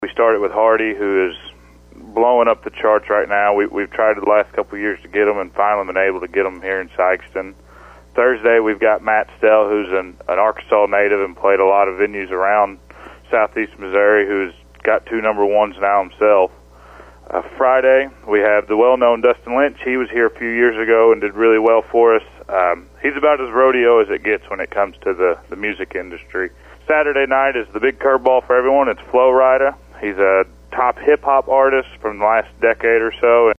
We started with Hardy, who is blowing up the charts right now. We've tried the last couple of years to get him and finally been able to get him here in Sikeston. Thursday, we've got Matt Stell, who's an Arkansas native and played a lot of venues around southeast Missouri, who's got 2 number ones now himself. Friday, we have the well-known Dustin Lynch. He was here a few years ago and did really well for us. He's about as rodeo as it gets when it comes to the music industry. Saturday night is the big curveball for everyone. It's Flo Rida. He's a top hip-hop artist from the last decade or so.